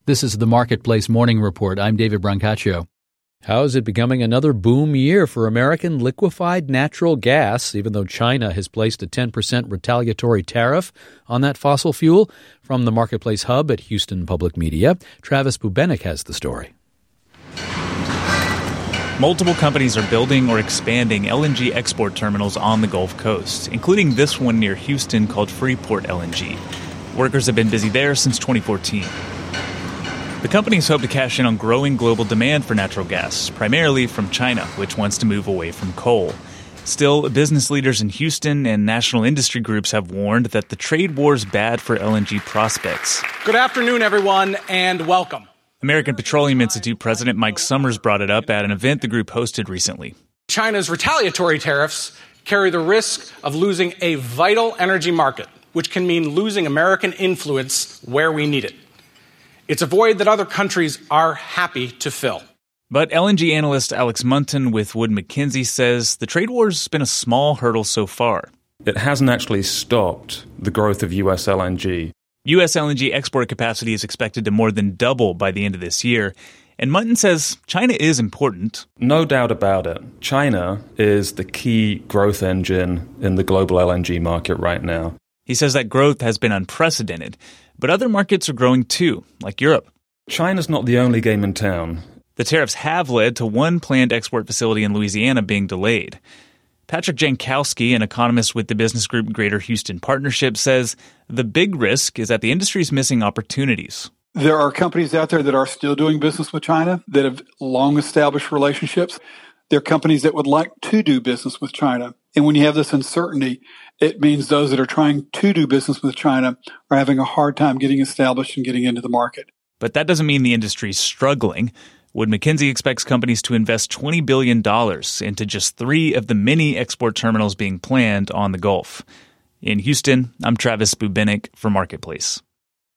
This is the Marketplace Morning Report. I'm David Brancaccio. How is it becoming another boom year for American liquefied natural gas, even though China has placed a 10% retaliatory tariff on that fossil fuel? From the Marketplace Hub at Houston Public Media, Travis Bubenik has the story. Multiple companies are building or expanding LNG export terminals on the Gulf Coast, including this one near Houston called Freeport LNG. Workers have been busy there since 2014. The companies hope to cash in on growing global demand for natural gas, primarily from China, which wants to move away from coal. Still, business leaders in Houston and national industry groups have warned that the trade war is bad for LNG prospects. Good afternoon, everyone, and welcome. American Petroleum Institute President Mike Summers brought it up at an event the group hosted recently. China's retaliatory tariffs carry the risk of losing a vital energy market, which can mean losing American influence where we need it. It's a void that other countries are happy to fill. But LNG analyst Alex Munton with Wood Mackenzie says the trade war's been a small hurdle so far. It hasn't actually stopped the growth of U.S. LNG. U.S. LNG export capacity is expected to more than double by the end of this year. And Munton says China is important. No doubt about it. China is the key growth engine in the global LNG market right now. He says that growth has been unprecedented. But other markets are growing too, like Europe. China's not the only game in town. The tariffs have led to one planned export facility in Louisiana being delayed. Patrick Jankowski, an economist with the business group Greater Houston Partnership, says the big risk is that the industry is missing opportunities. There are companies out there that are still doing business with China that have long established relationships. There are companies that would like to do business with China. And when you have this uncertainty, it means those that are trying to do business with China are having a hard time getting established and getting into the market. But that doesn't mean the industry's struggling. Wood Mackenzie expects companies to invest $20 billion into just 3 of the many export terminals being planned on the Gulf. In Houston, I'm Travis Bubenik for Marketplace.